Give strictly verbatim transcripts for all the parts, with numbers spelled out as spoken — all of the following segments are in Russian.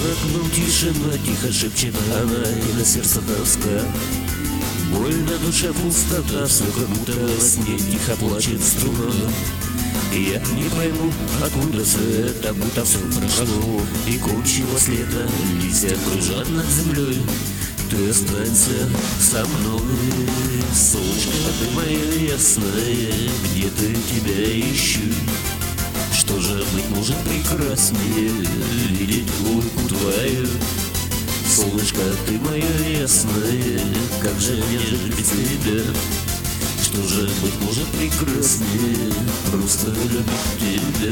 окном тишина, тихо шепчет она, и на сердце тоска. Боль на душе пустота, все как будто во сне тихо плачет струна. Я не пойму, откуда все это, будто все прошло, и кончилось лето, листья кружат над землей. Ты останься со мной, солнышко ты моя ясная, где-то тебя ищу. Что же быть может прекраснее, видеть улыбку твою? Солнышко, ты моя ясная, как же мне жить без тебя? Что же быть может прекраснее, просто любить тебя?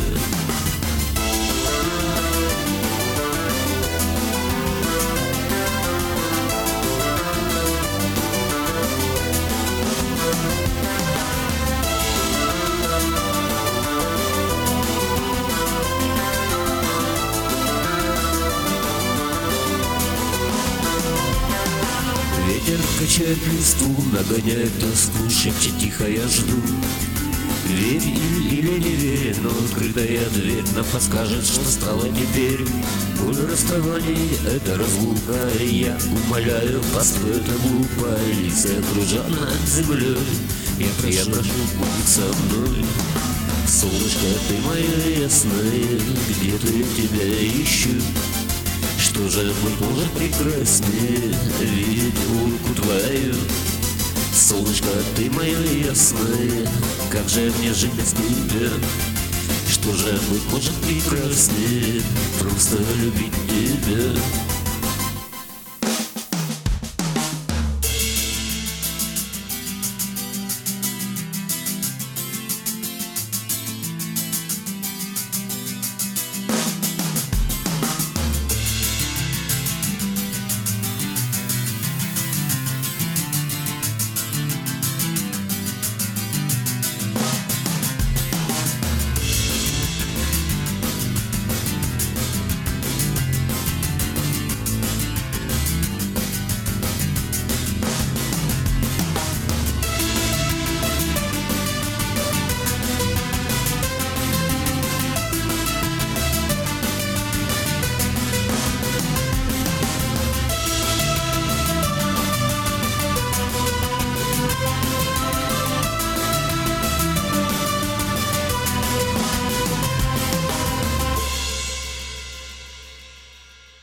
Ветер качает листву, нагоняет тоску, шепчет тихо, я жду. Верь или не верь, но открытая дверь нам подскажет, что стало теперь. Боль расставаний — это разлука, и я умоляю, постой, это глупо. Листья кружат над землей, я прошу, будь со мной. Солнышко, ты моя ясная, где-то я тебя ищу. Что же быть может прекраснее, видеть улыбку твою? Солнышко, ты моя ясная, как же мне жить без тебя? Что же быть может прекраснее, просто любить тебя?